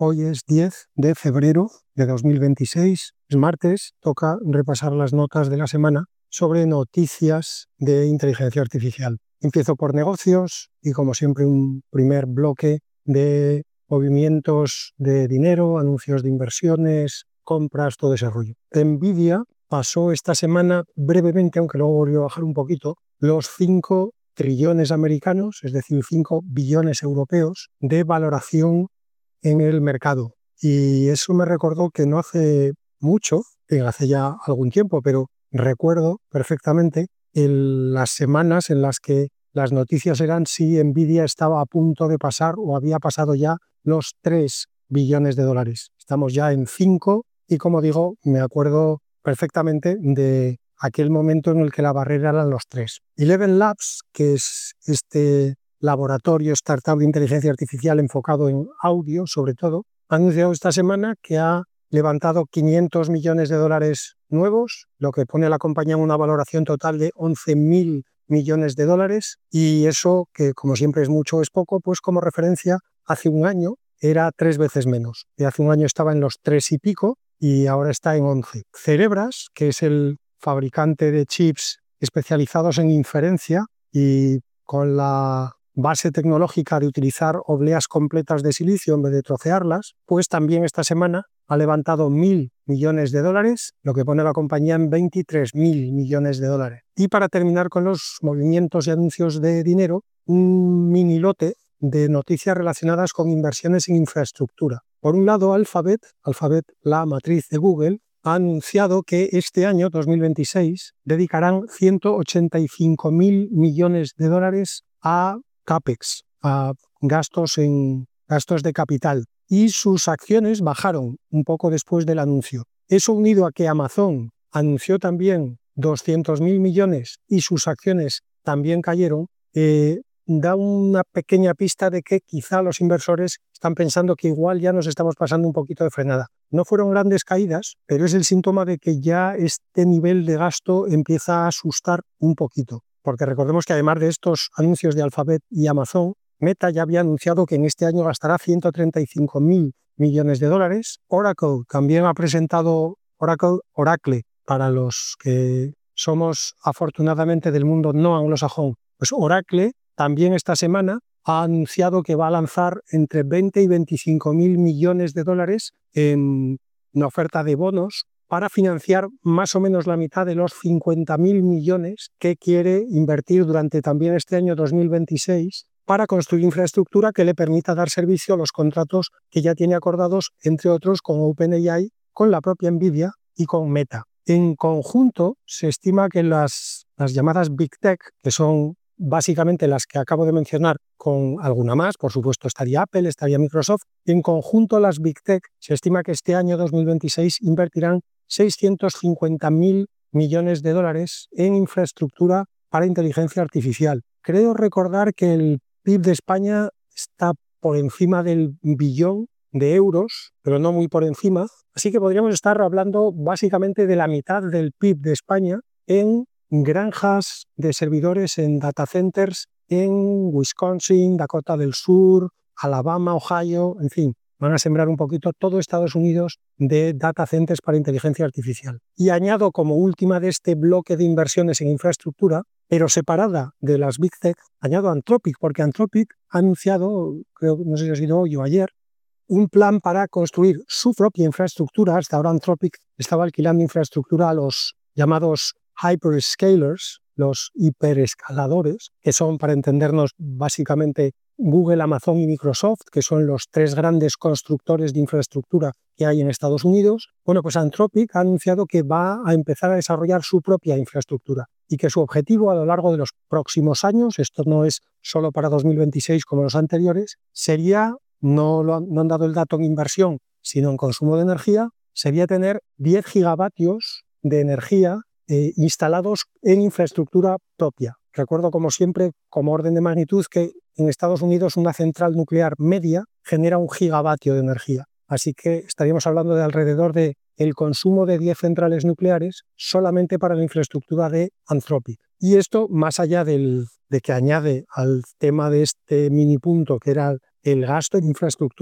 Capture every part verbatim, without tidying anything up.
Hoy es diez de febrero de dos mil veintiséis, es martes, toca repasar las notas de la semana sobre noticias de inteligencia artificial. Empiezo por negocios y, como siempre, un primer bloque de movimientos de dinero, anuncios de inversiones, compras, todo ese rollo. Nvidia pasó esta semana brevemente, aunque luego volvió a bajar un poquito, los cinco trillones americanos, es decir, cinco billones europeos de valoración en el mercado. Y eso me recordó que no hace mucho, hace ya algún tiempo, pero recuerdo perfectamente el, las semanas en las que las noticias eran si Nvidia estaba a punto de pasar o había pasado ya los tres billones de dólares. Estamos ya en cinco y, como digo, me acuerdo perfectamente de aquel momento en el que la barrera eran los tres. Eleven Labs, que es este laboratorio startup de inteligencia artificial enfocado en audio, sobre todo, ha anunciado esta semana que ha levantado quinientos millones de dólares nuevos, lo que pone a la compañía en una valoración total de once mil millones de dólares, y eso, que como siempre es mucho o es poco, pues como referencia, hace un año era tres veces menos. Y hace un año estaba en los tres y pico y ahora está en once. Cerebras, que es el fabricante de chips especializados en inferencia y con la base tecnológica de utilizar obleas completas de silicio en vez de trocearlas, pues también esta semana ha levantado mil millones de dólares, lo que pone a la compañía en veintitrés mil millones de dólares. Y para terminar con los movimientos y anuncios de dinero, un mini lote de noticias relacionadas con inversiones en infraestructura. Por un lado, Alphabet, Alphabet, la matriz de Google, ha anunciado que este año, dos mil veintiséis, dedicarán ciento ochenta y cinco mil millones de dólares a CAPEX, a gastos, en, gastos de capital, y sus acciones bajaron un poco después del anuncio. Eso, unido a que Amazon anunció también doscientos mil millones y sus acciones también cayeron, eh, da una pequeña pista de que quizá los inversores están pensando que igual ya nos estamos pasando un poquito de frenada. No fueron grandes caídas, pero es el síntoma de que ya este nivel de gasto empieza a asustar un poquito. Porque recordemos que, además de estos anuncios de Alphabet y Amazon, Meta ya había anunciado que en este año gastará ciento treinta y cinco mil millones de dólares. Oracle también ha presentado Oracle, Oracle para los que somos afortunadamente del mundo no anglosajón. Pues Oracle también esta semana ha anunciado que va a lanzar entre veinte y veinticinco mil millones de dólares en una oferta de bonos para financiar más o menos la mitad de los cincuenta mil millones que quiere invertir durante también este año dos mil veintiséis para construir infraestructura que le permita dar servicio a los contratos que ya tiene acordados, entre otros, con OpenAI, con la propia Nvidia y con Meta. En conjunto, se estima que las, las llamadas Big Tech, que son básicamente las que acabo de mencionar, con alguna más, por supuesto estaría Apple, estaría Microsoft, en conjunto las Big Tech se estima que este año dos mil veintiséis invertirán seiscientos cincuenta mil millones de dólares en infraestructura para inteligencia artificial. Creo recordar que el P I B de España está por encima del billón de euros, pero no muy por encima, así que podríamos estar hablando básicamente de la mitad del P I B de España en granjas de servidores, en data centers en Wisconsin, Dakota del Sur, Alabama, Ohio, en fin, van a sembrar un poquito todo Estados Unidos de data centers para inteligencia artificial. Y añado como última de este bloque de inversiones en infraestructura, pero separada de las Big Tech, añado Anthropic, porque Anthropic ha anunciado, creo, no sé si ha sido hoy o ayer, un plan para construir su propia infraestructura. Hasta ahora Anthropic estaba alquilando infraestructura a los llamados hyperscalers, los hiperescaladores, que son, para entendernos, básicamente Google, Amazon y Microsoft, que son los tres grandes constructores de infraestructura que hay en Estados Unidos. Bueno, pues Anthropic ha anunciado que va a empezar a desarrollar su propia infraestructura y que su objetivo a lo largo de los próximos años, esto no es solo para dos mil veintiséis como los anteriores, sería, no, lo han, no han dado el dato en inversión, sino en consumo de energía, sería tener diez gigavatios de energía eh, instalados en infraestructura propia. Recuerdo, como siempre, como orden de magnitud, que en Estados Unidos una central nuclear media genera un gigavatio de energía. Así que estaríamos hablando de alrededor de el consumo de diez centrales nucleares solamente para la infraestructura de Anthropic. Y esto, más allá del, de que añade al tema de este mini punto, que era el gasto en infraestructura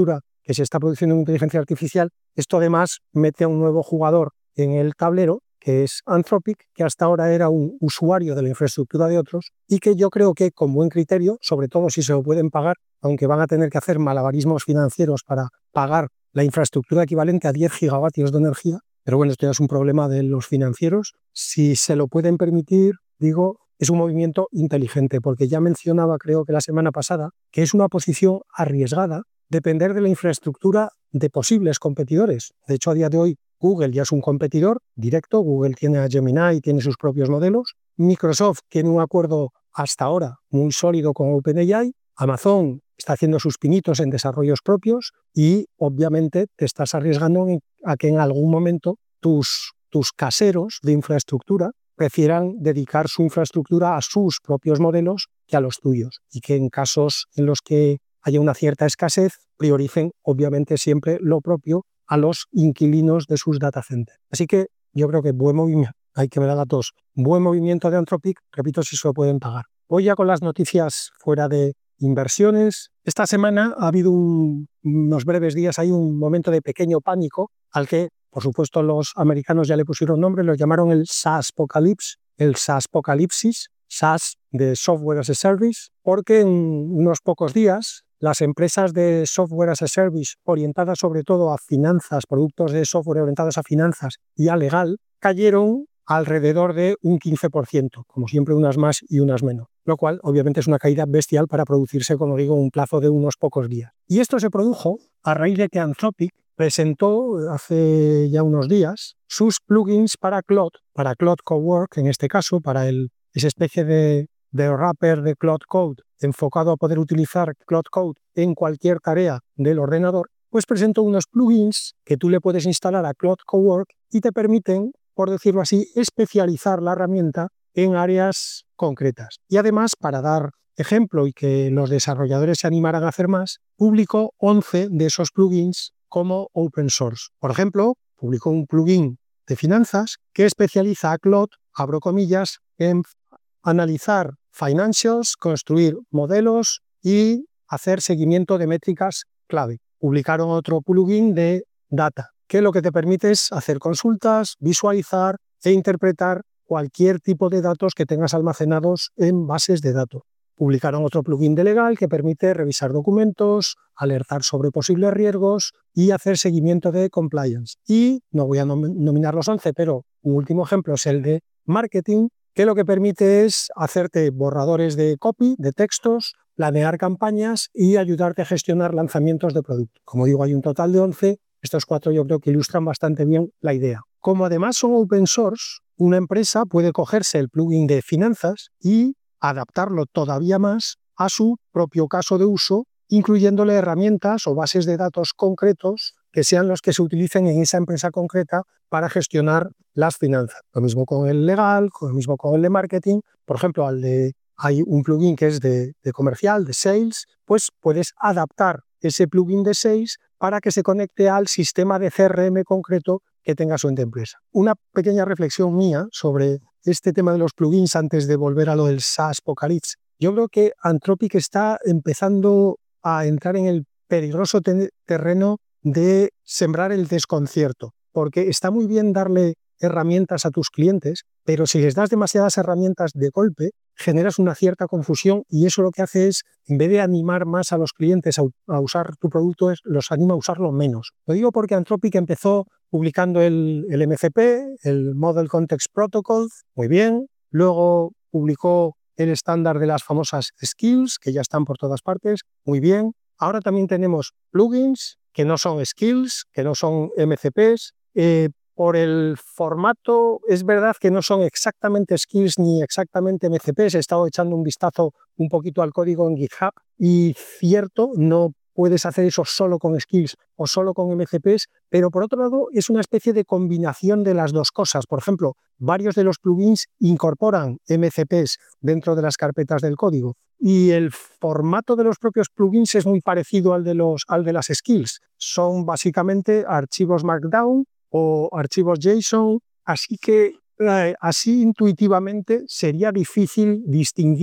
que se está produciendo en inteligencia artificial, esto además mete a un nuevo jugador en el tablero, que es Anthropic, que hasta ahora era un usuario de la infraestructura de otros y que yo creo que con buen criterio, sobre todo si se lo pueden pagar, aunque van a tener que hacer malabarismos financieros para pagar la infraestructura equivalente a diez gigavatios de energía, pero bueno, esto ya es un problema de los financieros. Si se lo pueden permitir, digo, es un movimiento inteligente, porque ya mencionaba, creo que la semana pasada, que es una posición arriesgada depender de la infraestructura de posibles competidores. De hecho, a día de hoy, Google ya es un competidor directo. Google tiene a Gemini y tiene sus propios modelos. Microsoft tiene un acuerdo hasta ahora muy sólido con OpenAI. Amazon está haciendo sus pinitos en desarrollos propios y, obviamente, te estás arriesgando a que en algún momento tus, tus caseros de infraestructura prefieran dedicar su infraestructura a sus propios modelos que a los tuyos y que en casos en los que haya una cierta escasez prioricen, obviamente, siempre lo propio a los inquilinos de sus data centers. Así que yo creo que buen movimiento, hay que ver a datos, buen movimiento de Anthropic, repito, si se lo pueden pagar. Voy ya con las noticias fuera de inversiones. Esta semana ha habido un, unos breves días, hay un momento de pequeño pánico al que, por supuesto, los americanos ya le pusieron nombre, lo llamaron el SaaSpocalypse, el SaaSpocalipsis, SaaS de Software as a Service, porque en unos pocos días las empresas de software as a service orientadas sobre todo a finanzas, productos de software orientados a finanzas y a legal, cayeron alrededor de un quince por ciento, como siempre unas más y unas menos, lo cual obviamente es una caída bestial para producirse, como digo, en un plazo de unos pocos días. Y esto se produjo a raíz de que Anthropic presentó hace ya unos días sus plugins para Claude, para Claude Cowork en este caso, para el, esa especie de de wrapper de Claude Code enfocado a poder utilizar Claude Code en cualquier tarea del ordenador, pues presentó unos plugins que tú le puedes instalar a Claude Cowork y te permiten, por decirlo así, especializar la herramienta en áreas concretas. Y además, para dar ejemplo y que los desarrolladores se animaran a hacer más, publicó once de esos plugins como open source. Por ejemplo, publicó un plugin de finanzas que especializa a Claude, abro comillas, en analizar financials, construir modelos y hacer seguimiento de métricas clave. Publicaron otro plugin de data, que lo que te permite es hacer consultas, visualizar e interpretar cualquier tipo de datos que tengas almacenados en bases de datos. Publicaron otro plugin de legal que permite revisar documentos, alertar sobre posibles riesgos y hacer seguimiento de compliance. Y no voy a nom- nominar los once, pero un último ejemplo es el de marketing, que lo que permite es hacerte borradores de copy, de textos, planear campañas y ayudarte a gestionar lanzamientos de productos. Como digo, hay un total de once, estos cuatro yo creo que ilustran bastante bien la idea. Como además son open source, una empresa puede cogerse el plugin de finanzas y adaptarlo todavía más a su propio caso de uso, incluyéndole herramientas o bases de datos concretos que sean los que se utilicen en esa empresa concreta para gestionar las finanzas. Lo mismo con el legal, lo mismo con el de marketing. Por ejemplo, al de, hay un plugin que es de, de comercial, de sales, pues puedes adaptar ese plugin de sales para que se conecte al sistema de C R M concreto que tenga su empresa. Una pequeña reflexión mía sobre este tema de los plugins antes de volver a lo del SaaSpocalypse. Yo creo que Anthropic está empezando a entrar en el peligroso te- terreno de sembrar el desconcierto, porque está muy bien darle herramientas a tus clientes, pero si les das demasiadas herramientas de golpe, generas una cierta confusión y eso lo que hace es, en vez de animar más a los clientes a, a usar tu producto, es, los anima a usarlo menos. Lo digo porque Anthropic empezó publicando el, el M C P, el Model Context Protocol, muy bien, luego publicó el estándar de las famosas skills, que ya están por todas partes, muy bien. Ahora también tenemos plugins que no son skills, que no son M C Ps. Eh, por el formato, es verdad que no son exactamente skills ni exactamente M C Ps. He estado echando un vistazo un poquito al código en GitHub y cierto, no puedes hacer eso solo con skills o solo con M C Ps, pero por otro lado es una especie de combinación de las dos cosas. Por ejemplo, varios de los plugins incorporan M C Ps dentro de las carpetas del código y el formato de los propios plugins es muy parecido al de, los, al de las skills. Son básicamente archivos Markdown o archivos JSON, así que eh, así intuitivamente sería difícil distinguir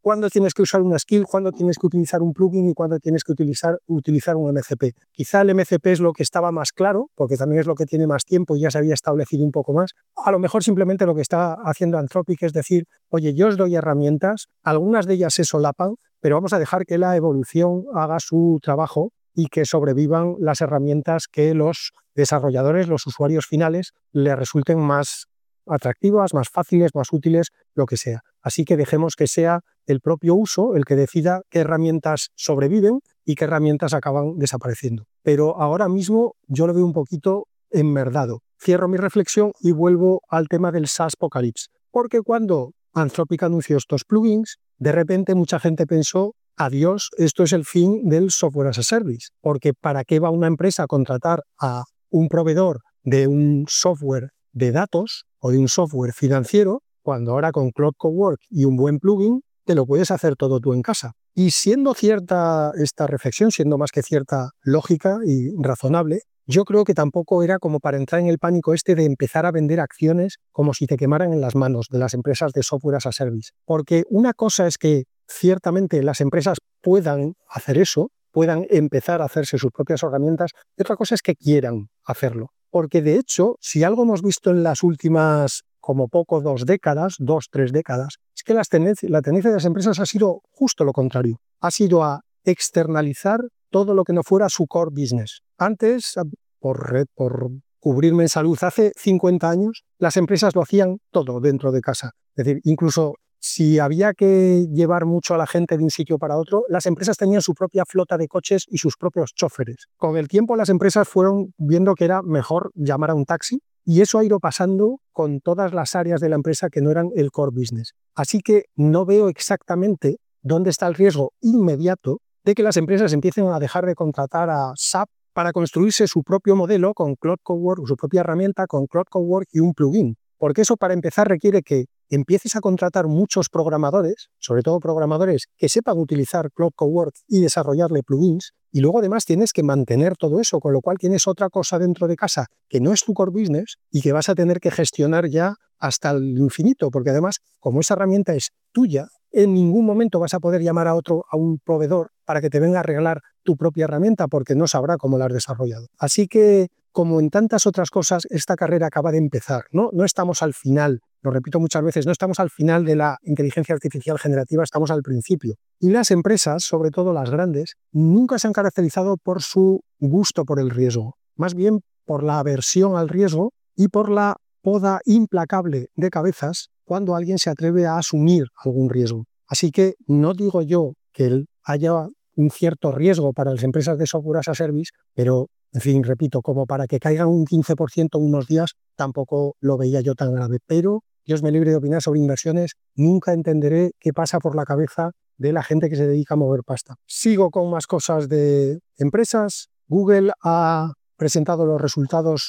cuándo tienes que usar una skill, cuándo tienes que utilizar un plugin y cuándo tienes que utilizar, utilizar un M C P. Quizá el M C P es lo que estaba más claro, porque también es lo que tiene más tiempo y ya se había establecido un poco más. A lo mejor simplemente lo que está haciendo Anthropic es decir, oye, yo os doy herramientas, algunas de ellas se solapan, pero vamos a dejar que la evolución haga su trabajo y que sobrevivan las herramientas que los desarrolladores, los usuarios finales, les resulten más atractivas, más fáciles, más útiles, lo que sea. Así que dejemos que sea el propio uso el que decida qué herramientas sobreviven y qué herramientas acaban desapareciendo. Pero ahora mismo yo lo veo un poquito enmerdado. Cierro mi reflexión y vuelvo al tema del SaaSpocalypse. Porque cuando Anthropic anunció estos plugins, de repente mucha gente pensó, adiós, esto es el fin del software as a service. Porque ¿para qué va una empresa a contratar a un proveedor de un software de datos o de un software financiero, cuando ahora con Cloud Cowork y un buen plugin te lo puedes hacer todo tú en casa? Y siendo cierta esta reflexión, siendo más que cierta lógica y razonable, yo creo que tampoco era como para entrar en el pánico este de empezar a vender acciones como si te quemaran en las manos de las empresas de software as a service. Porque una cosa es que ciertamente las empresas puedan hacer eso, puedan empezar a hacerse sus propias herramientas, y otra cosa es que quieran hacerlo. Porque de hecho, si algo hemos visto en las últimas, como poco, dos décadas, dos, tres décadas, es que las tendencias, la tendencia de las empresas ha sido justo lo contrario. Ha sido a externalizar todo lo que no fuera su core business. Antes, por, red, por cubrirme en salud, hace cincuenta años, las empresas lo hacían todo dentro de casa. Es decir, incluso si había que llevar mucho a la gente de un sitio para otro, las empresas tenían su propia flota de coches y sus propios choferes. Con el tiempo las empresas fueron viendo que era mejor llamar a un taxi y eso ha ido pasando con todas las áreas de la empresa que no eran el core business. Así que no veo exactamente dónde está el riesgo inmediato de que las empresas empiecen a dejar de contratar a S A P para construirse su propio modelo con Cloud Cowork, su propia herramienta con Cloud Cowork y un plugin. Porque eso, para empezar, requiere que empieces a contratar muchos programadores, sobre todo programadores que sepan utilizar Cloud Cowork y desarrollarle plugins, y luego además tienes que mantener todo eso, con lo cual tienes otra cosa dentro de casa que no es tu core business y que vas a tener que gestionar ya hasta el infinito, porque además, como esa herramienta es tuya, en ningún momento vas a poder llamar a otro, a un proveedor, para que te venga a arreglar tu propia herramienta, porque no sabrá cómo la has desarrollado. Así que, como en tantas otras cosas, esta carrera acaba de empezar, ¿no? No estamos al final, lo repito muchas veces, no estamos al final de la inteligencia artificial generativa, estamos al principio. Y las empresas, sobre todo las grandes, nunca se han caracterizado por su gusto por el riesgo, más bien por la aversión al riesgo y por la poda implacable de cabezas cuando alguien se atreve a asumir algún riesgo. Así que no digo yo que haya un cierto riesgo para las empresas de software as a service, pero, en fin, repito, como para que caigan un quince por ciento unos días, tampoco lo veía yo tan grave. Pero, Dios me libre de opinar sobre inversiones, nunca entenderé qué pasa por la cabeza de la gente que se dedica a mover pasta. Sigo con más cosas de empresas. Google ha presentado los resultados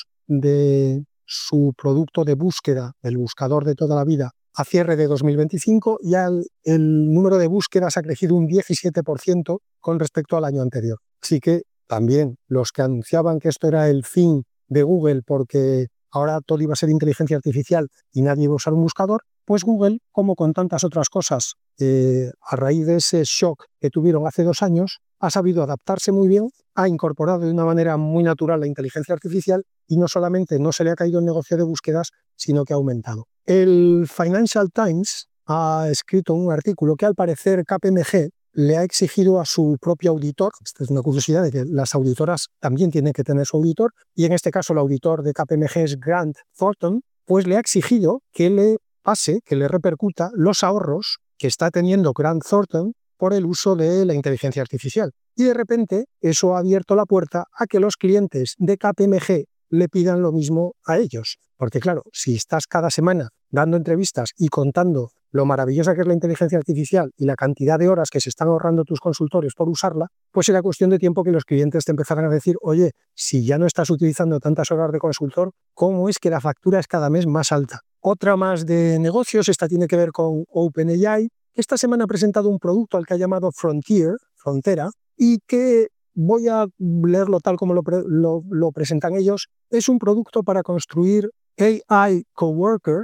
de su producto de búsqueda, el buscador de toda la vida, a cierre de dos mil veinticinco, ya el, el número de búsquedas ha crecido un diecisiete por ciento con respecto al año anterior. Así que también los que anunciaban que esto era el fin de Google porque ahora todo iba a ser inteligencia artificial y nadie iba a usar un buscador, pues Google, como con tantas otras cosas, eh, a raíz de ese shock que tuvieron hace dos años, ha sabido adaptarse muy bien, ha incorporado de una manera muy natural la inteligencia artificial y no solamente no se le ha caído el negocio de búsquedas, sino que ha aumentado. El Financial Times ha escrito un artículo que al parecer K P M G le ha exigido a su propio auditor, esta es una curiosidad de que las auditoras también tienen que tener su auditor, y en este caso el auditor de K P M G es Grant Thornton, pues le ha exigido que le pase, que le repercuta los ahorros que está teniendo Grant Thornton por el uso de la inteligencia artificial. Y de repente eso ha abierto la puerta a que los clientes de K P M G le pidan lo mismo a ellos. Porque claro, si estás cada semana dando entrevistas y contando lo maravillosa que es la inteligencia artificial y la cantidad de horas que se están ahorrando tus consultorios por usarla, pues era cuestión de tiempo que los clientes te empezaran a decir, oye, si ya no estás utilizando tantas horas de consultor, ¿cómo es que la factura es cada mes más alta? Otra más de negocios, esta tiene que ver con OpenAI. Esta semana ha presentado un producto al que ha llamado Frontier, Frontera, y que voy a leerlo tal como lo, pre lo, lo presentan ellos. Es un producto para construir A I coworkers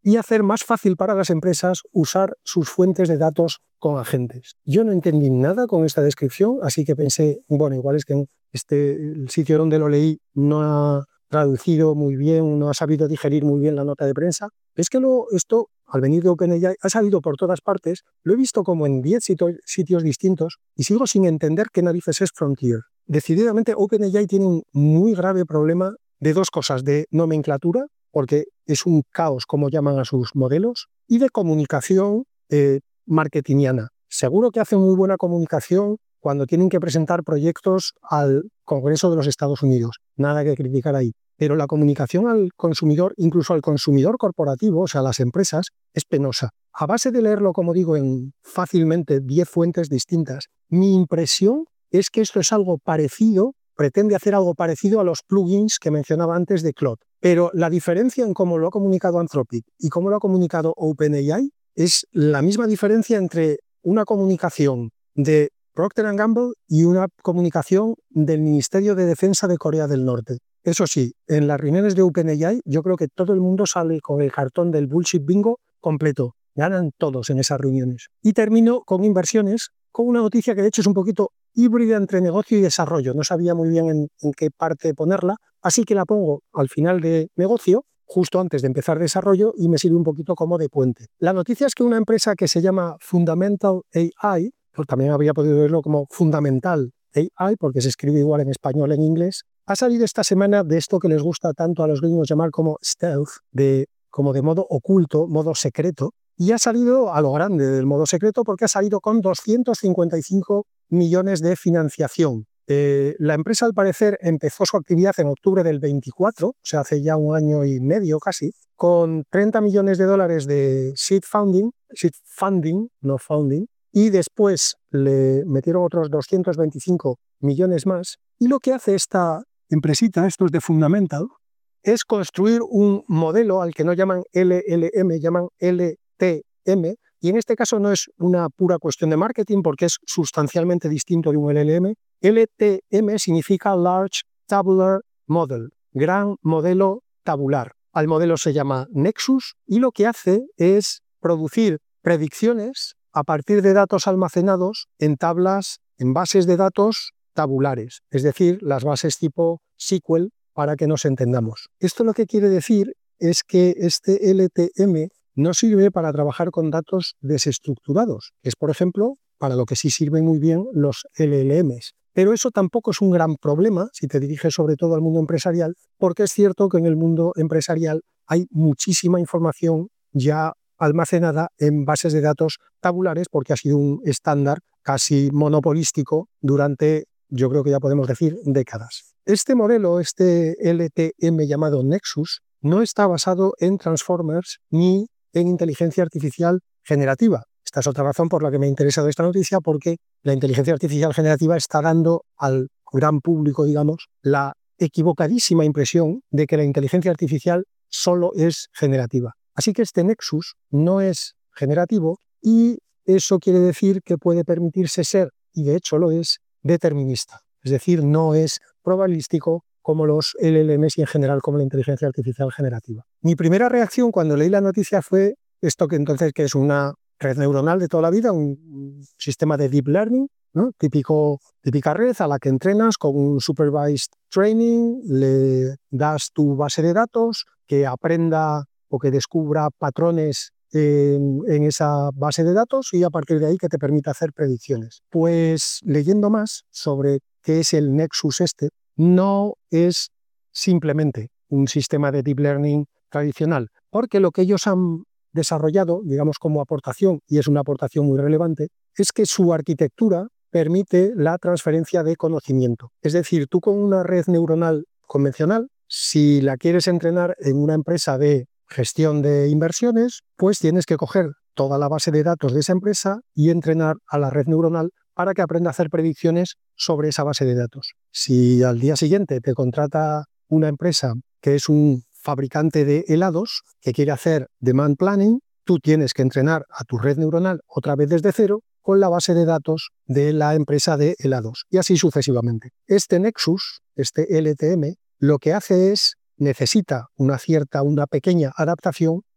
y hacer más fácil para las empresas usar sus fuentes de datos con agentes. Yo no entendí nada con esta descripción, así que pensé, bueno, igual es que este, el sitio donde lo leí no ha traducido muy bien, no ha sabido digerir muy bien la nota de prensa. Es que lo, esto, al venir de OpenAI, ha salido por todas partes, lo he visto como en diez sitios distintos y sigo sin entender qué narices es Frontier. Decididamente, OpenAI tiene un muy grave problema de dos cosas, de nomenclatura, porque es un caos como llaman a sus modelos, y de comunicación eh, marketingiana. Seguro que hacen muy buena comunicación cuando tienen que presentar proyectos al Congreso de los Estados Unidos. Nada que criticar ahí. Pero la comunicación al consumidor, incluso al consumidor corporativo, o sea, a las empresas, es penosa. A base de leerlo, como digo, en fácilmente diez fuentes distintas, mi impresión es que esto es algo parecido, pretende hacer algo parecido a los plugins que mencionaba antes de Claude. Pero la diferencia en cómo lo ha comunicado Anthropic y cómo lo ha comunicado OpenAI es la misma diferencia entre una comunicación de Procter and Gamble y una comunicación del Ministerio de Defensa de Corea del Norte. Eso sí, en las reuniones de OpenAI yo creo que todo el mundo sale con el cartón del bullshit bingo completo. Ganan todos en esas reuniones. Y termino con inversiones, con una noticia que de hecho es un poquito híbrida entre negocio y desarrollo. No sabía muy bien en, en qué parte ponerla, así que la pongo al final de negocio, justo antes de empezar desarrollo, y me sirve un poquito como de puente. La noticia es que una empresa que se llama Fundamental A I, pues también habría podido verlo como Fundamental A I, porque se escribe igual en español e en inglés, ha salido esta semana de esto que les gusta tanto a los gringos llamar como stealth, de, como de modo oculto, modo secreto, y ha salido a lo grande del modo secreto porque ha salido con doscientos cincuenta y cinco millones de financiación. Eh, la empresa, al parecer, empezó su actividad en octubre del veinticuatro, o sea, hace ya un año y medio casi, con treinta millones de dólares de seed funding, seed funding, no founding, y después le metieron otros doscientos veinticinco millones más. Y lo que hace esta empresita, esto es de Fundamental, es construir un modelo al que no llaman L L M, llaman L T M, y en este caso no es una pura cuestión de marketing porque es sustancialmente distinto de un L L M. L T M significa Large Tabular Model, gran modelo tabular. Al modelo se llama Nexus y lo que hace es producir predicciones a partir de datos almacenados en tablas, en bases de datos tabulares, es decir, las bases tipo S Q L para que nos entendamos. Esto lo que quiere decir es que este L T M no sirve para trabajar con datos desestructurados, que es, por ejemplo, para lo que sí sirven muy bien los L L Ms. Pero eso tampoco es un gran problema si te diriges sobre todo al mundo empresarial, porque es cierto que en el mundo empresarial hay muchísima información ya almacenada en bases de datos tabulares porque ha sido un estándar casi monopolístico durante, yo creo que ya podemos decir, décadas. Este modelo, este L T M llamado Nexus, no está basado en transformers ni en inteligencia artificial generativa. Esta es otra razón por la que me ha interesado esta noticia, porque la inteligencia artificial generativa está dando al gran público, digamos, la equivocadísima impresión de que la inteligencia artificial solo es generativa. Así que este Nexus no es generativo y eso quiere decir que puede permitirse ser, y de hecho lo es, determinista. Es decir, no es probabilístico como los L L Ms y en general como la inteligencia artificial generativa. Mi primera reacción cuando leí la noticia fue esto que entonces que es una red neuronal de toda la vida, un sistema de deep learning, ¿no? Típico, típica red a la que entrenas con un supervised training, le das tu base de datos, que aprenda o que descubra patrones en, en esa base de datos y a partir de ahí que te permita hacer predicciones. Pues leyendo más sobre qué es el Nexus este, no es simplemente un sistema de deep learning tradicional, porque lo que ellos han desarrollado, digamos como aportación, y es una aportación muy relevante, es que su arquitectura permite la transferencia de conocimiento. Es decir, tú con una red neuronal convencional, si la quieres entrenar en una empresa de gestión de inversiones, pues tienes que coger toda la base de datos de esa empresa y entrenar a la red neuronal para que aprenda a hacer predicciones sobre esa base de datos. Si al día siguiente te contrata una empresa que es un fabricante de helados que quiere hacer demand planning, tú tienes que entrenar a tu red neuronal otra vez desde cero con la base de datos de la empresa de helados y así sucesivamente. Este Nexus, este L T M, lo que hace es necesita una cierta, una pequeña adaptación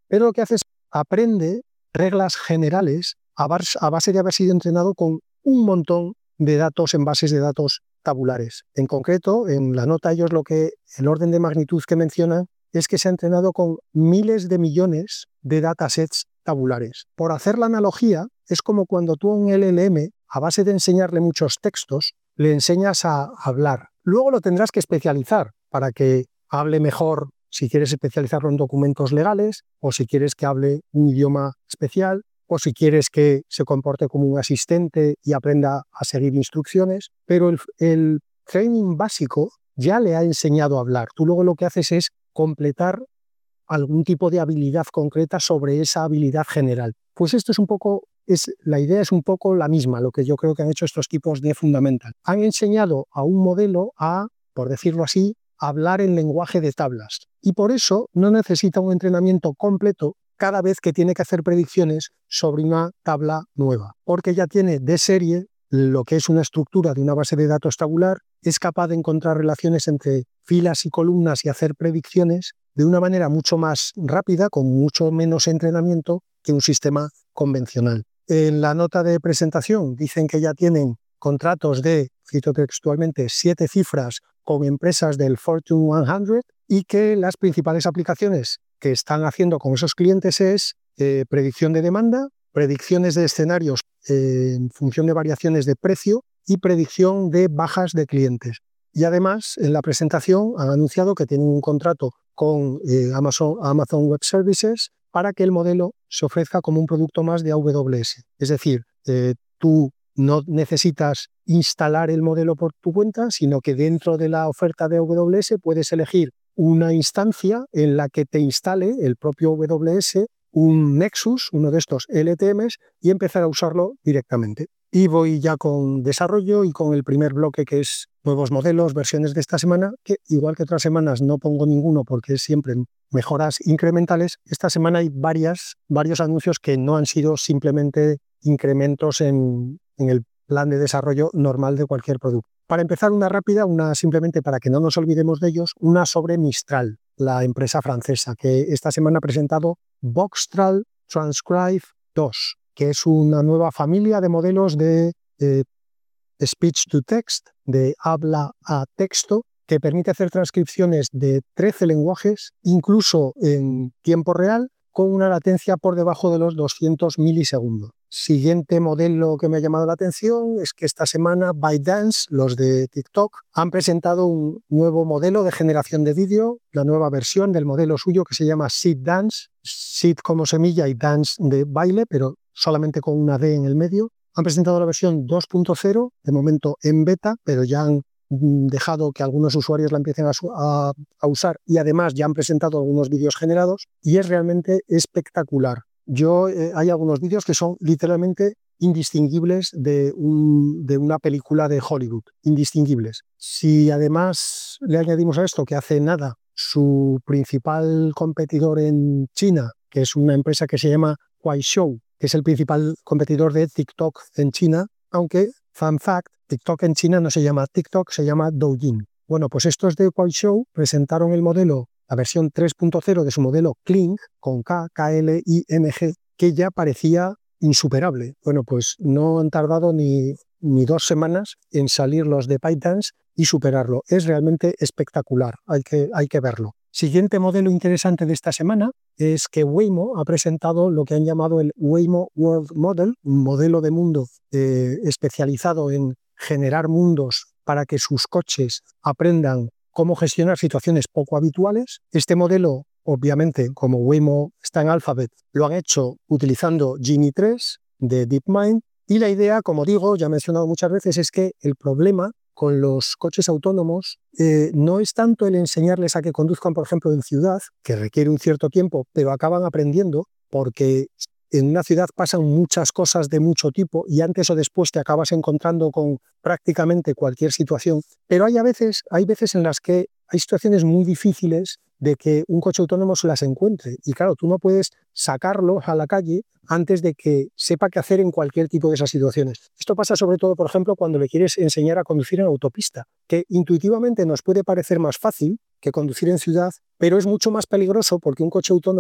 pero lo que hace es aprende reglas generales a base de haber sido entrenado con un montón de datos en bases de datos tabulares. En concreto, en la nota ellos lo que el orden de magnitud que mencionan es que se ha entrenado con miles de millones de datasets tabulares. Por hacer la analogía, es como cuando tú a un L L M, a base de enseñarle muchos textos, le enseñas a hablar. Luego lo tendrás que especializar para que hable mejor, si quieres especializarlo en documentos legales, o si quieres que hable un idioma especial, o si quieres que se comporte como un asistente y aprenda a seguir instrucciones. Pero el, el training básico ya le ha enseñado a hablar. Tú luego lo que haces es completar algún tipo de habilidad concreta sobre esa habilidad general. Pues esto es un poco, es, la idea es un poco la misma, lo que yo creo que han hecho estos tipos de Fundamental. Han enseñado a un modelo a, por decirlo así, hablar en lenguaje de tablas. Y por eso no necesita un entrenamiento completo cada vez que tiene que hacer predicciones sobre una tabla nueva, porque ya tiene de serie lo que es una estructura de una base de datos tabular, es capaz de encontrar relaciones entre filas y columnas y hacer predicciones de una manera mucho más rápida, con mucho menos entrenamiento que un sistema convencional. En la nota de presentación dicen que ya tienen contratos de, cito textualmente, siete cifras con empresas del Fortune cien y que las principales aplicaciones que están haciendo con esos clientes es eh, predicción de demanda, predicciones de escenarios eh, en función de variaciones de precio y predicción de bajas de clientes. Y además, en la presentación han anunciado que tienen un contrato con eh, Amazon, Amazon Web Services para que el modelo se ofrezca como un producto más de A W S. Es decir, eh, tú no necesitas instalar el modelo por tu cuenta, sino que dentro de la oferta de A W S puedes elegir una instancia en la que te instale el propio A W S un Nexus, uno de estos L T Ms, y empezar a usarlo directamente. Y voy ya con desarrollo y con el primer bloque, que es nuevos modelos, versiones de esta semana, que igual que otras semanas no pongo ninguno porque es siempre mejoras incrementales. Esta semana hay varias, varios anuncios que no han sido simplemente incrementos en, en el plan de desarrollo normal de cualquier producto. Para empezar, una rápida, una simplemente para que no nos olvidemos de ellos, una sobre Mistral, la empresa francesa, que esta semana ha presentado Voxtral Transcribe dos, que es una nueva familia de modelos de eh, speech to text, de habla a texto, que permite hacer transcripciones de trece lenguajes, incluso en tiempo real, con una latencia por debajo de los doscientos milisegundos. Siguiente modelo que me ha llamado la atención es que esta semana ByteDance, los de TikTok, han presentado un nuevo modelo de generación de vídeo, la nueva versión del modelo suyo que se llama Seed Dance, Seed como semilla y Dance de baile, pero solamente con una D en el medio. Han presentado la versión dos punto cero, de momento en beta, pero ya han dejado que algunos usuarios la empiecen a, a, a usar y además ya han presentado algunos vídeos generados y es realmente espectacular. Yo, eh, hay algunos vídeos que son literalmente indistinguibles de, un, de una película de Hollywood, indistinguibles. Si además le añadimos a esto que hace nada su principal competidor en China, que es una empresa que se llama Kuaishou, que es el principal competidor de TikTok en China, aunque, fun fact, TikTok en China no se llama TikTok, se llama Douyin. Bueno, pues estos de Kuaishou presentaron el modelo, la versión tres punto cero de su modelo Kling, con K, K L I N G, que ya parecía insuperable. Bueno, pues no han tardado ni, ni dos semanas en salir los de ByteDance y superarlo. Es realmente espectacular, hay que, hay que verlo. Siguiente modelo interesante de esta semana es que Waymo ha presentado lo que han llamado el Waymo World Model, un modelo de mundo eh, especializado en generar mundos para que sus coches aprendan cómo gestionar situaciones poco habituales. Este modelo, obviamente, como Waymo está en Alphabet, lo han hecho utilizando Genie tres de DeepMind y la idea, como digo, ya he mencionado muchas veces, es que el problema con los coches autónomos eh, no es tanto el enseñarles a que conduzcan, por ejemplo, en ciudad, que requiere un cierto tiempo, pero acaban aprendiendo porque en una ciudad pasan muchas cosas de mucho tipo y antes o después te acabas encontrando con prácticamente cualquier situación. Pero hay a veces, hay veces en las que hay situaciones muy difíciles de que un coche autónomo se las encuentre. Y claro, tú no puedes sacarlo a la calle antes de que sepa qué hacer en cualquier tipo de esas situaciones. Esto pasa sobre todo, por ejemplo, cuando le quieres enseñar a conducir en autopista, que intuitivamente nos puede parecer más fácil que conducir en ciudad, pero es mucho más peligroso porque un coche autónomo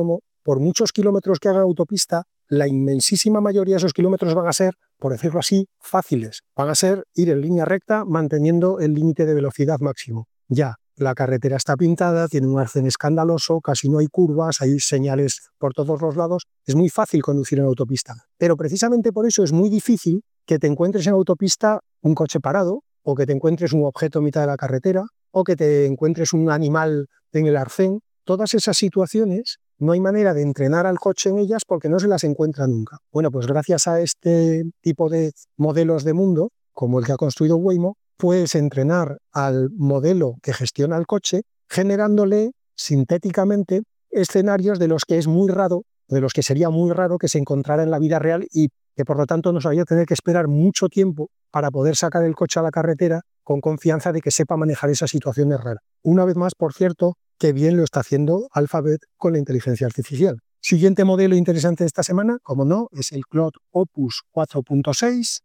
por muchos kilómetros que haga autopista, la inmensísima mayoría de esos kilómetros van a ser, por decirlo así, fáciles. Van a ser ir en línea recta manteniendo el límite de velocidad máximo. Ya, la carretera está pintada, tiene un arcén escandaloso, casi no hay curvas, hay señales por todos los lados. Es muy fácil conducir en autopista. Pero precisamente por eso es muy difícil que te encuentres en autopista un coche parado, o que te encuentres un objeto en mitad de la carretera, o que te encuentres un animal en el arcén. Todas esas situaciones no hay manera de entrenar al coche en ellas porque no se las encuentra nunca. Bueno, pues gracias a este tipo de modelos de mundo, como el que ha construido Waymo, puedes entrenar al modelo que gestiona el coche generándole sintéticamente escenarios de los que es muy raro, de los que sería muy raro que se encontrara en la vida real y que por lo tanto nos haría tener que esperar mucho tiempo para poder sacar el coche a la carretera con confianza de que sepa manejar esas situaciones raras. Una vez más, por cierto, que bien lo está haciendo Alphabet con la inteligencia artificial. Siguiente modelo interesante de esta semana, como no, es el Claude Opus cuatro punto seis.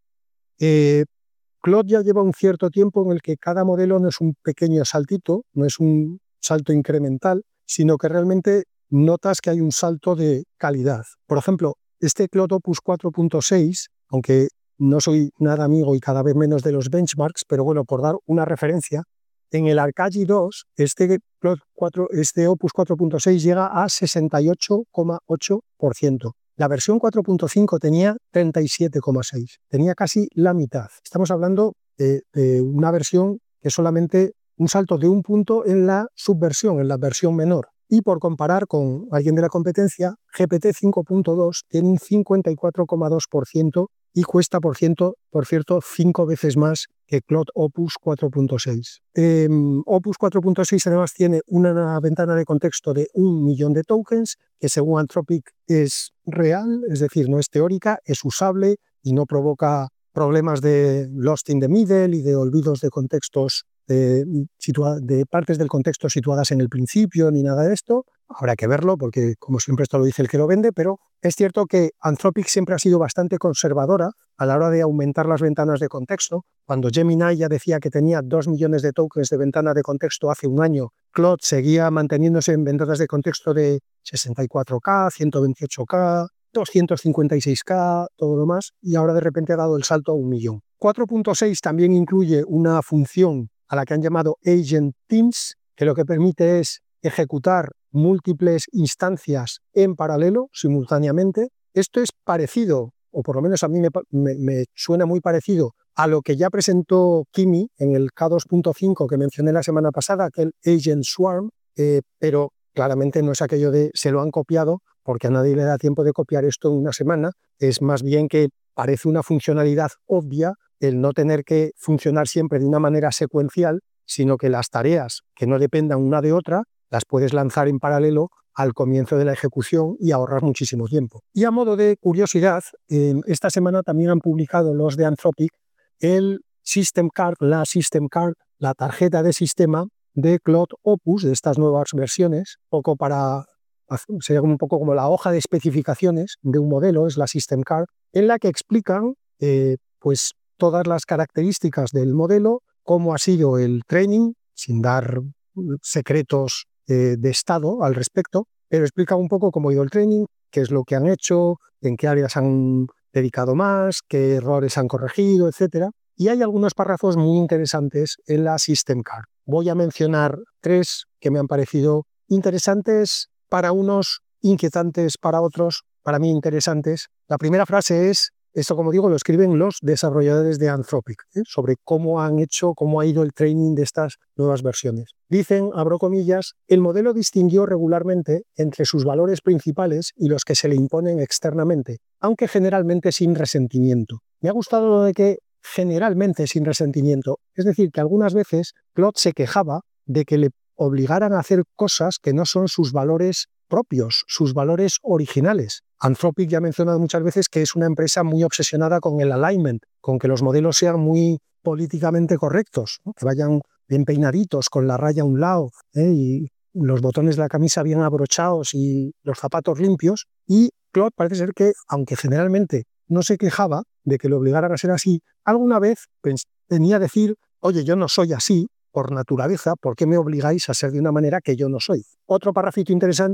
Eh, Claude ya lleva un cierto tiempo en el que cada modelo no es un pequeño saltito, no es un salto incremental, sino que realmente notas que hay un salto de calidad. Por ejemplo, este Claude Opus cuatro punto seis, aunque no soy nada amigo y cada vez menos de los benchmarks, pero bueno, por dar una referencia, en el Arcaggi dos, este, Claude cuatro, este Opus cuatro punto seis llega a sesenta y ocho coma ocho por ciento. La versión cuatro punto cinco tenía treinta y siete coma seis por ciento. Tenía casi la mitad. Estamos hablando de, de una versión que es solamente un salto de un punto en la subversión, en la versión menor. Y por comparar con alguien de la competencia, G P T cinco punto dos tiene un cincuenta y cuatro coma dos por ciento y cuesta, por, ciento, por cierto, cinco veces más que Claude Opus cuatro punto seis. Eh, Opus cuatro punto seis además tiene una ventana de contexto de un millón de tokens, que según Anthropic es real, es decir, no es teórica, es usable y no provoca problemas de lost in the middle y de olvidos de contextos, de, de partes del contexto situadas en el principio, ni nada de esto. Habrá que verlo porque, como siempre, esto lo dice el que lo vende, pero es cierto que Anthropic siempre ha sido bastante conservadora a la hora de aumentar las ventanas de contexto. Cuando Gemini ya decía que tenía dos millones de tokens de ventana de contexto hace un año, Claude seguía manteniéndose en ventanas de contexto de sesenta y cuatro K, ciento veintiocho K, doscientos cincuenta y seis K, todo lo más, y ahora de repente ha dado el salto a un millón. cuatro punto seis también incluye una función a la que han llamado Agent Teams, que lo que permite es ejecutar múltiples instancias en paralelo, simultáneamente. Esto es parecido, o por lo menos a mí me, me, me suena muy parecido a lo que ya presentó Kimi en el K dos punto cinco que mencioné la semana pasada, aquel Agent Swarm, eh, pero claramente no es aquello de se lo han copiado, porque a nadie le da tiempo de copiar esto en una semana. Es más bien que parece una funcionalidad obvia el no tener que funcionar siempre de una manera secuencial, sino que las tareas que no dependan una de otra las puedes lanzar en paralelo al comienzo de la ejecución y ahorrar muchísimo tiempo. Y a modo de curiosidad, eh, esta semana también han publicado los de Anthropic el System Card, la System Card, la tarjeta de sistema de Claude Opus, de estas nuevas versiones, poco para, sería un poco como la hoja de especificaciones de un modelo, es la System Card, en la que explican eh, pues, todas las características del modelo, cómo ha sido el training, sin dar secretos eh, de estado al respecto, pero explica un poco cómo ha ido el training, qué es lo que han hecho, en qué áreas han dedicado más, qué errores han corregido, etcétera. Y hay algunos párrafos muy interesantes en la System Card. Voy a mencionar tres que me han parecido interesantes para unos, inquietantes para otros, para mí interesantes. La primera frase es, esto como digo lo escriben los desarrolladores de Anthropic, ¿eh? sobre cómo han hecho, cómo ha ido el training de estas nuevas versiones. Dicen, abro comillas, el modelo distinguió regularmente entre sus valores principales y los que se le imponen externamente, aunque generalmente sin resentimiento. Me ha gustado lo de que generalmente sin resentimiento, es decir, que algunas veces Claude se quejaba de que le obligaran a hacer cosas que no son sus valores propios, sus valores originales. Anthropic ya ha mencionado muchas veces que es una empresa muy obsesionada con el alignment, con que los modelos sean muy políticamente correctos, ¿no? Que vayan bien peinaditos, con la raya a un lado, ¿eh? y los botones de la camisa bien abrochados y los zapatos limpios. Y Claude parece ser que, aunque generalmente no se quejaba de que lo obligaran a ser así, alguna vez venía a decir, oye, yo no soy así por naturaleza, ¿por qué me obligáis a ser de una manera que yo no soy? Otro parrafito interesante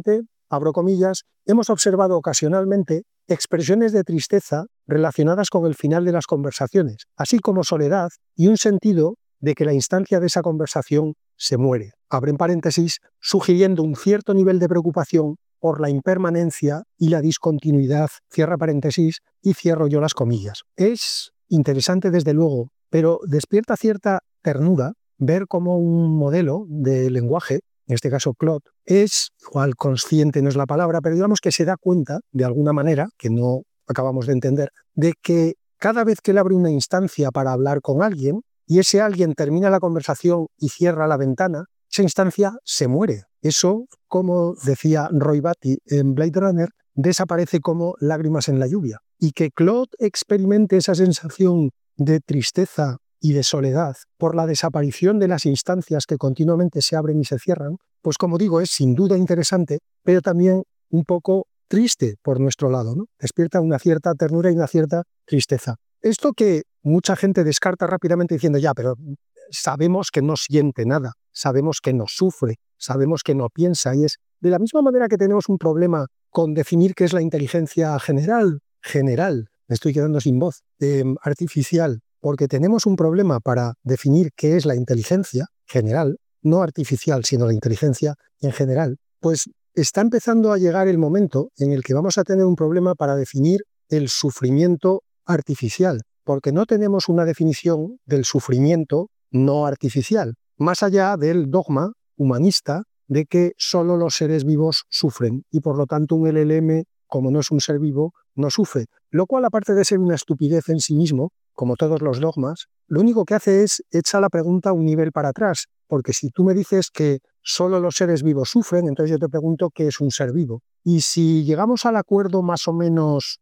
abro comillas, hemos observado ocasionalmente expresiones de tristeza relacionadas con el final de las conversaciones, así como soledad y un sentido de que la instancia de esa conversación se muere. Abren paréntesis, sugiriendo un cierto nivel de preocupación por la impermanencia y la discontinuidad, cierra paréntesis y cierro yo las comillas. Es interesante desde luego, pero despierta cierta ternura ver cómo un modelo de lenguaje, en este caso Claude, es, igual consciente no es la palabra, pero digamos que se da cuenta, de alguna manera, que no acabamos de entender, de que cada vez que él abre una instancia para hablar con alguien, y ese alguien termina la conversación y cierra la ventana, esa instancia se muere. Eso, como decía Roy Batty en Blade Runner, desaparece como lágrimas en la lluvia. Y que Claude experimente esa sensación de tristeza y de soledad por la desaparición de las instancias que continuamente se abren y se cierran, pues como digo, es sin duda interesante, pero también un poco triste por nuestro lado, ¿no? Despierta una cierta ternura y una cierta tristeza. Esto que mucha gente descarta rápidamente diciendo, ya, pero sabemos que no siente nada, sabemos que no sufre, sabemos que no piensa, y es de la misma manera que tenemos un problema con definir qué es la inteligencia general, general, me estoy quedando sin voz, eh, artificial, porque tenemos un problema para definir qué es la inteligencia general, no artificial, sino la inteligencia en general, pues está empezando a llegar el momento en el que vamos a tener un problema para definir el sufrimiento artificial, porque no tenemos una definición del sufrimiento no artificial, más allá del dogma humanista de que solo los seres vivos sufren y por lo tanto un L L M, como no es un ser vivo, no sufre, lo cual aparte de ser una estupidez en sí mismo, como todos los dogmas, lo único que hace es echar la pregunta un nivel para atrás, porque si tú me dices que solo los seres vivos sufren, entonces yo te pregunto qué es un ser vivo. Y si llegamos al acuerdo más o menos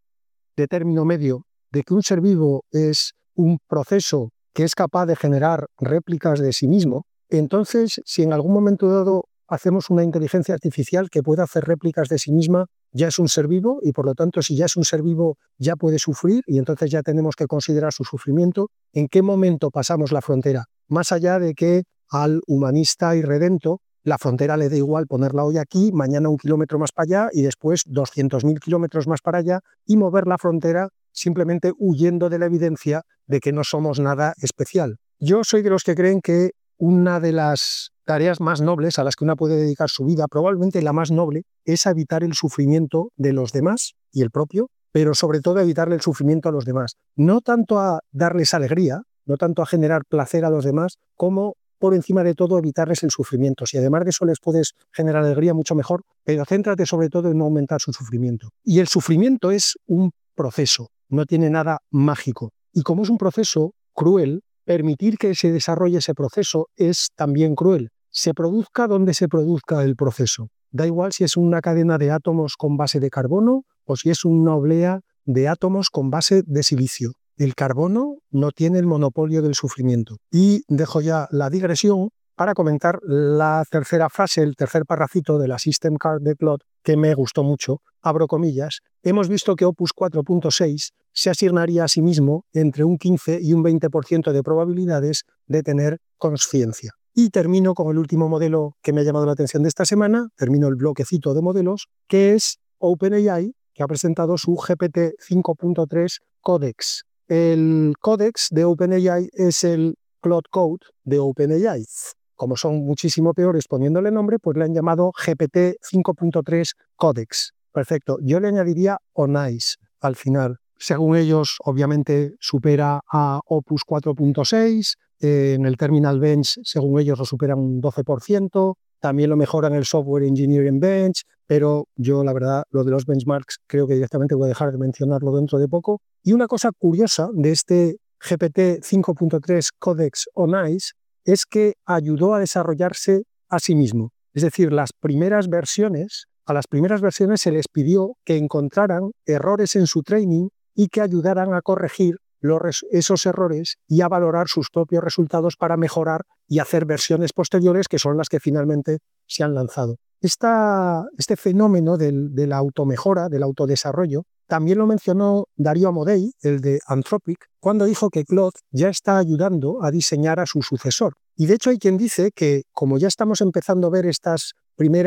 de término medio de que un ser vivo es un proceso que es capaz de generar réplicas de sí mismo, entonces si en algún momento dado hacemos una inteligencia artificial que pueda hacer réplicas de sí misma, ya es un ser vivo y por lo tanto si ya es un ser vivo ya puede sufrir y entonces ya tenemos que considerar su sufrimiento. ¿En qué momento pasamos la frontera? Más allá de que al humanista irredento la frontera le da igual ponerla hoy aquí, mañana un kilómetro más para allá y después doscientos mil kilómetros más para allá y mover la frontera simplemente huyendo de la evidencia de que no somos nada especial. Yo soy de los que creen que una de las tareas más nobles a las que una puede dedicar su vida, probablemente la más noble, es evitar el sufrimiento de los demás y el propio, pero sobre todo evitarle el sufrimiento a los demás. No tanto a darles alegría, no tanto a generar placer a los demás, como por encima de todo evitarles el sufrimiento. Si además de eso les puedes generar alegría, mucho mejor, pero céntrate sobre todo en no aumentar su sufrimiento. Y el sufrimiento es un proceso, no tiene nada mágico. Y como es un proceso cruel, permitir que se desarrolle ese proceso es también cruel. Se produzca donde se produzca el proceso. Da igual si es una cadena de átomos con base de carbono o si es una oblea de átomos con base de silicio. El carbono no tiene el monopolio del sufrimiento. Y dejo ya la digresión para comentar la tercera frase, el tercer parrafito de la System Card de Claude, que me gustó mucho. Abro comillas. Hemos visto que Opus cuatro punto seis se asignaría a sí mismo entre un quince y un veinte por ciento de probabilidades de tener consciencia. Y termino con el último modelo que me ha llamado la atención de esta semana, termino el bloquecito de modelos, que es OpenAI, que ha presentado su G P T cinco punto tres Codex. El Codex de OpenAI es el Claude Code de OpenAI. Como son muchísimo peores poniéndole nombre, pues le han llamado G P T cinco punto tres Codex. Perfecto. Yo le añadiría ONAIS al final. Según ellos, obviamente supera a Opus cuatro punto seis, eh, en el Terminal Bench, según ellos, lo superan un doce por ciento, también lo mejoran el Software Engineering Bench, pero yo, la verdad, lo de los benchmarks creo que directamente voy a dejar de mencionarlo dentro de poco. Y una cosa curiosa de este G P T cinco punto tres Codex ONAIS es que ayudó a desarrollarse a sí mismo. Es decir, las primeras versiones, a las primeras versiones se les pidió que encontraran errores en su training y que ayudaran a corregir los, esos errores y a valorar sus propios resultados para mejorar y hacer versiones posteriores que son las que finalmente se han lanzado. Esta, este fenómeno del, de la automejora, del autodesarrollo, también lo mencionó Darío Amodei, el de Anthropic, cuando dijo que Claude ya está ayudando a diseñar a su sucesor. Y de hecho hay quien dice que como ya estamos empezando a ver estas primeras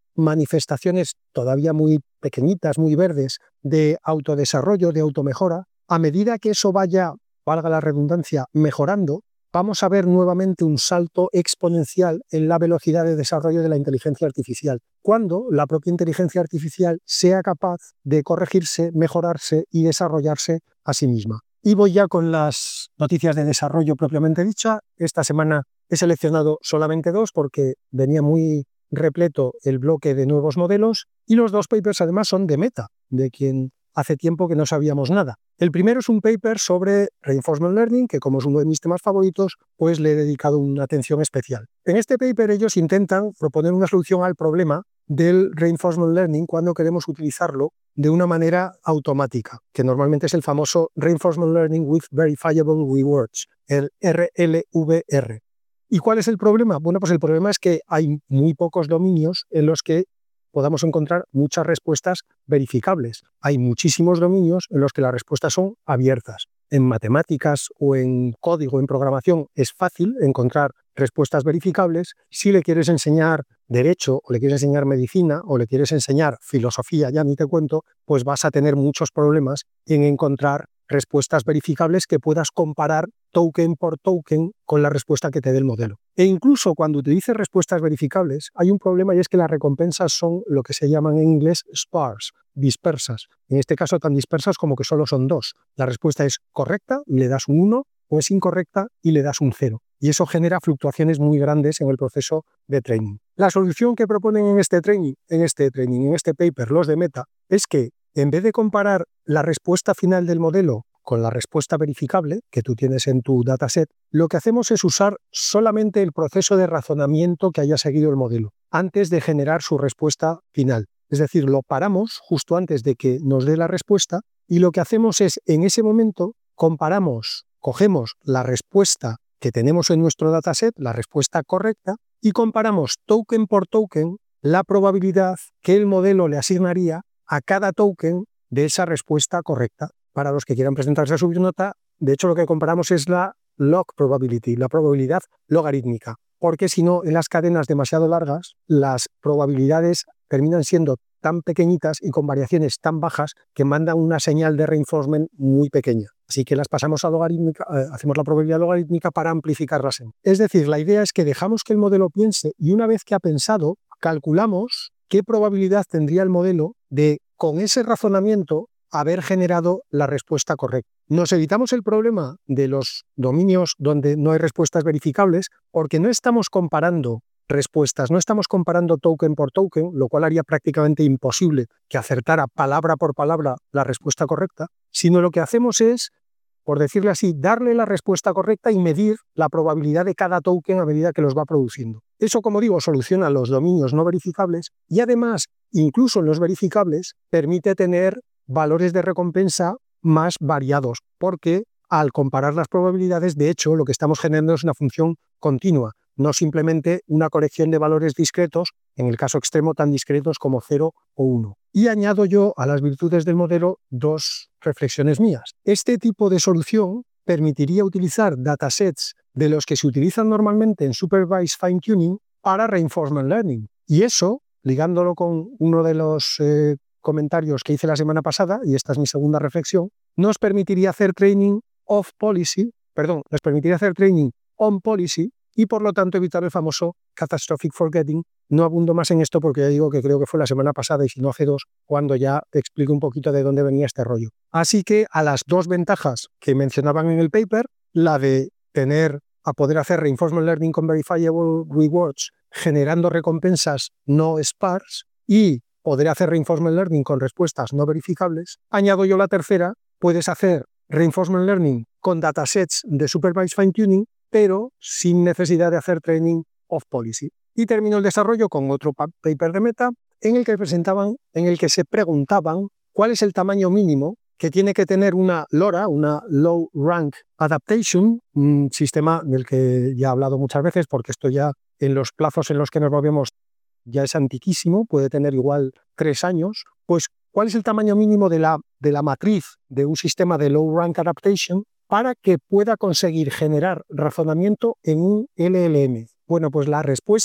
manifestaciones todavía muy pequeñitas, muy verdes, de autodesarrollo, de automejora. A medida que eso vaya, valga la redundancia, mejorando, vamos a ver nuevamente un salto exponencial en la velocidad de desarrollo de la inteligencia artificial, cuando la propia inteligencia artificial sea capaz de corregirse, mejorarse y desarrollarse a sí misma. Y voy ya con las noticias de desarrollo propiamente dicha. Esta semana he seleccionado solamente dos porque venía muy repleto el bloque de nuevos modelos y los dos papers además son de Meta, de quien hace tiempo que no sabíamos nada. El primero es un paper sobre Reinforcement Learning, que como es uno de mis temas favoritos, pues le he dedicado una atención especial. En este paper ellos intentan proponer una solución al problema del Reinforcement Learning cuando queremos utilizarlo de una manera automática, que normalmente es el famoso Reinforcement Learning with Verifiable Rewards, el R L V R. ¿Y cuál es el problema? Bueno, pues el problema es que hay muy pocos dominios en los que podamos encontrar muchas respuestas verificables. Hay muchísimos dominios en los que las respuestas son abiertas. En matemáticas o en código, en programación, es fácil encontrar respuestas verificables. Si le quieres enseñar derecho, o le quieres enseñar medicina, o le quieres enseñar filosofía, ya ni te cuento, pues vas a tener muchos problemas en encontrar respuestas verificables que puedas comparar token por token con la respuesta que te dé el modelo. E incluso cuando utilices respuestas verificables, hay un problema y es que las recompensas son lo que se llaman en inglés sparse, dispersas. En este caso tan dispersas como que solo son dos. La respuesta es correcta y le das un uno, o es incorrecta y le das un cero. Y eso genera fluctuaciones muy grandes en el proceso de training. La solución que proponen en este training, en este training, en este paper, los de Meta, es que en vez de comparar la respuesta final del modelo con la respuesta verificable que tú tienes en tu dataset, lo que hacemos es usar solamente el proceso de razonamiento que haya seguido el modelo antes de generar su respuesta final. Es decir, lo paramos justo antes de que nos dé la respuesta y lo que hacemos es, en ese momento, comparamos, cogemos la respuesta que tenemos en nuestro dataset, la respuesta correcta, y comparamos token por token la probabilidad que el modelo le asignaría a cada token de esa respuesta correcta. Para los que quieran presentarse a subir nota, de hecho lo que comparamos es la log probability, la probabilidad logarítmica, porque si no, en las cadenas demasiado largas, las probabilidades terminan siendo tan pequeñitas y con variaciones tan bajas que mandan una señal de reinforcement muy pequeña. Así que las pasamos a logarítmica, eh, hacemos la probabilidad logarítmica para amplificarlas. Es decir, la idea es que dejamos que el modelo piense y una vez que ha pensado, calculamos qué probabilidad tendría el modelo de, con ese razonamiento, haber generado la respuesta correcta. Nos evitamos el problema de los dominios donde no hay respuestas verificables porque no estamos comparando respuestas, no estamos comparando token por token, lo cual haría prácticamente imposible que acertara palabra por palabra la respuesta correcta, sino lo que hacemos es, por decirle así, darle la respuesta correcta y medir la probabilidad de cada token a medida que los va produciendo. Eso, como digo, soluciona los dominios no verificables y además, incluso en los verificables, permite tener valores de recompensa más variados, porque al comparar las probabilidades, de hecho, lo que estamos generando es una función continua, no simplemente una colección de valores discretos, en el caso extremo tan discretos como cero o uno. Y añado yo a las virtudes del modelo dos reflexiones mías. Este tipo de solución permitiría utilizar datasets de los que se utilizan normalmente en Supervised Fine Tuning para Reinforcement Learning. Y eso, ligándolo con uno de los eh, comentarios que hice la semana pasada, y esta es mi segunda reflexión, nos permitiría hacer training of policy, perdón, nos permitiría hacer training on policy y por lo tanto evitar el famoso catastrophic forgetting. No abundo más en esto porque ya digo que creo que fue la semana pasada y si no hace dos, cuando ya te explico un poquito de dónde venía este rollo. Así que a las dos ventajas que mencionaban en el paper, la de tener a poder hacer Reinforcement Learning con Verifiable Rewards generando recompensas no sparse y poder hacer Reinforcement Learning con respuestas no verificables, añado yo la tercera, puedes hacer Reinforcement Learning con datasets de Supervised Fine Tuning, pero sin necesidad de hacer Training of Policy. Y termino el desarrollo con otro paper de Meta en el que presentaban, en el que se preguntaban cuál es el tamaño mínimo que tiene que tener una LoRa, una Low Rank Adaptation, un sistema del que ya he hablado muchas veces porque esto ya en los plazos en los que nos movemos ya es antiquísimo, puede tener igual tres años, pues ¿cuál es el tamaño mínimo de la, de la matriz de un sistema de Low Rank Adaptation para que pueda conseguir generar razonamiento en un L L M? Bueno, pues la respuesta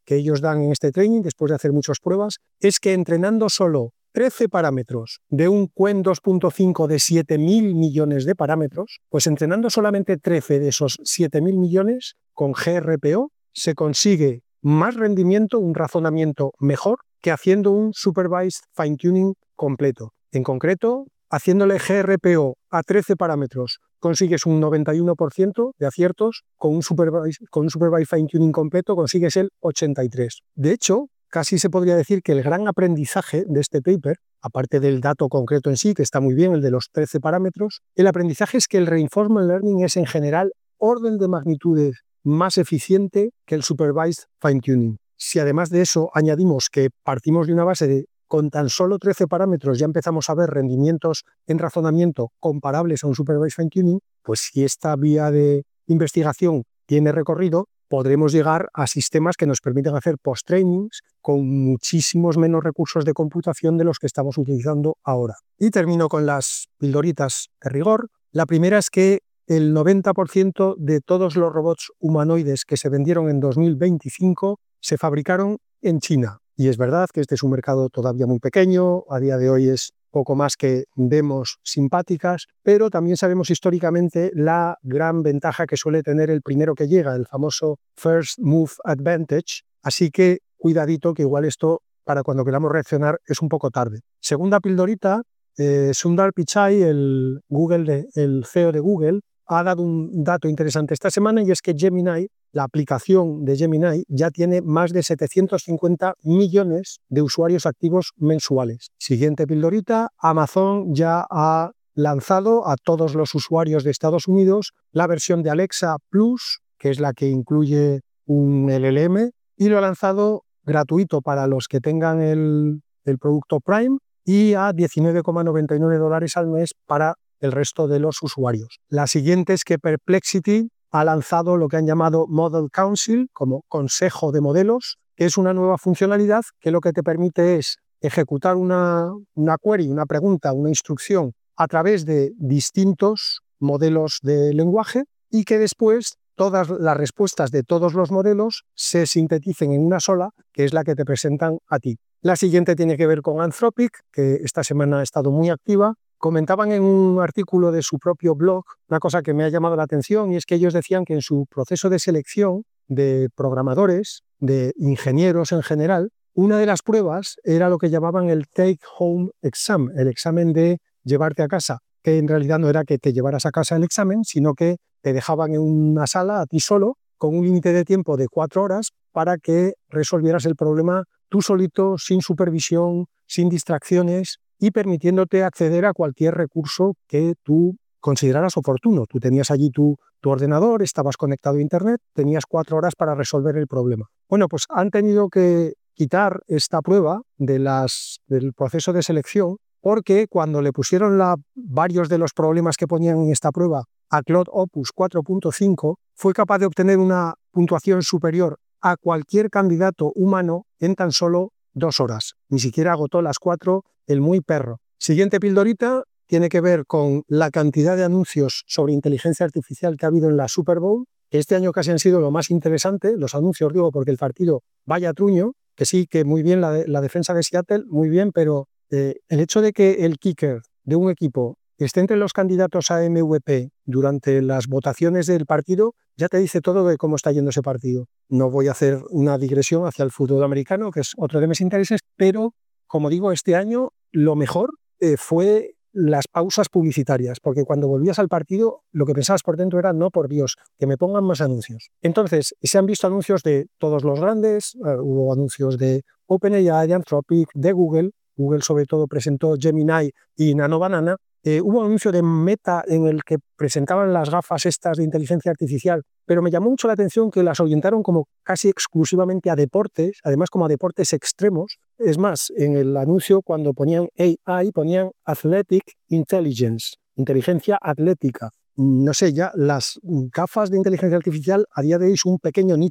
que ellos dan en este training, después de hacer muchas pruebas, es que entrenando solo trece parámetros de un Qwen dos punto cinco de siete mil millones de parámetros, pues entrenando solamente trece de esos siete mil millones con G R P O, se consigue más rendimiento, un razonamiento mejor que haciendo un Supervised Fine Tuning completo. En concreto, haciéndole G R P O a trece parámetros consigues un noventa y uno por ciento de aciertos, con un Supervised, con un Supervised Fine Tuning completo consigues el ochenta y tres por ciento. De hecho, casi se podría decir que el gran aprendizaje de este paper, aparte del dato concreto en sí, que está muy bien, el de los trece parámetros, el aprendizaje es que el Reinforcement Learning es en general orden de magnitudes más eficiente que el Supervised Fine Tuning. Si además de eso añadimos que partimos de una base de con tan solo trece parámetros ya empezamos a ver rendimientos en razonamiento comparables a un Supervised Fine Tuning, pues si esta vía de investigación tiene recorrido, podremos llegar a sistemas que nos permiten hacer post-trainings con muchísimos menos recursos de computación de los que estamos utilizando ahora. Y termino con las pildoritas de rigor. La primera es que el noventa por ciento de todos los robots humanoides que se vendieron en dos mil veinticinco se fabricaron en China. Y es verdad que este es un mercado todavía muy pequeño, a día de hoy es poco más que demos simpáticas, pero también sabemos históricamente la gran ventaja que suele tener el primero que llega, el famoso First Move Advantage, así que cuidadito que igual esto, para cuando queramos reaccionar, es un poco tarde. Segunda pildorita, eh, Sundar Pichai, el, Google de, el C E O de Google, ha dado un dato interesante esta semana y es que Gemini, la aplicación de Gemini, ya tiene más de setecientos cincuenta millones de usuarios activos mensuales. Siguiente pildorita, Amazon ya ha lanzado a todos los usuarios de Estados Unidos la versión de Alexa Plus, que es la que incluye un L L M, y lo ha lanzado gratuito para los que tengan el, el producto Prime y a diecinueve coma noventa y nueve dólares al mes para el resto de los usuarios. La siguiente es que Perplexity ha lanzado lo que han llamado Model Council, como consejo de modelos, que es una nueva funcionalidad que lo que te permite es ejecutar una, una query, una pregunta, una instrucción a través de distintos modelos de lenguaje y que después todas las respuestas de todos los modelos se sinteticen en una sola, que es la que te presentan a ti. La siguiente tiene que ver con Anthropic, que esta semana ha estado muy activa. Comentaban en un artículo de su propio blog una cosa que me ha llamado la atención y es que ellos decían que en su proceso de selección de programadores, de ingenieros en general, una de las pruebas era lo que llamaban el Take Home Exam, el examen de llevarte a casa, que en realidad no era que te llevaras a casa el examen, sino que te dejaban en una sala a ti solo con un límite de tiempo de cuatro horas para que resolvieras el problema tú solito, sin supervisión, sin distracciones, y permitiéndote acceder a cualquier recurso que tú consideraras oportuno. Tú tenías allí tu, tu ordenador, estabas conectado a Internet, tenías cuatro horas para resolver el problema. Bueno, pues han tenido que quitar esta prueba de las, del proceso de selección porque cuando le pusieron la, varios de los problemas que ponían en esta prueba a Claude Opus cuatro punto cinco, fue capaz de obtener una puntuación superior a cualquier candidato humano en tan solo dos horas. Ni siquiera agotó las cuatro el muy perro. Siguiente pildorita tiene que ver con la cantidad de anuncios sobre inteligencia artificial que ha habido en la Super Bowl, que este año casi han sido lo más interesante, los anuncios digo porque el partido vaya truño, que sí, que muy bien la, de, la defensa de Seattle, muy bien, pero eh, el hecho de que el kicker de un equipo esté entre los candidatos a M V P durante las votaciones del partido, ya te dice todo de cómo está yendo ese partido. No voy a hacer una digresión hacia el fútbol americano, que es otro de mis intereses, pero como digo, este año lo mejor eh, fue las pausas publicitarias, porque cuando volvías al partido, lo que pensabas por dentro era, no, por Dios, que me pongan más anuncios. Entonces, se han visto anuncios de todos los grandes, uh, hubo anuncios de OpenAI, de Anthropic, de Google, Google sobre todo presentó Gemini y Nano Banana. Eh, hubo un anuncio de Meta en el que presentaban las gafas estas de inteligencia artificial, pero me llamó mucho la atención que las orientaron como casi exclusivamente a deportes, además como a deportes extremos. Es más, en el anuncio cuando ponían A I, ponían Athletic Intelligence, inteligencia atlética. No sé, ya las gafas de inteligencia artificial a día de hoy es un pequeño nicho,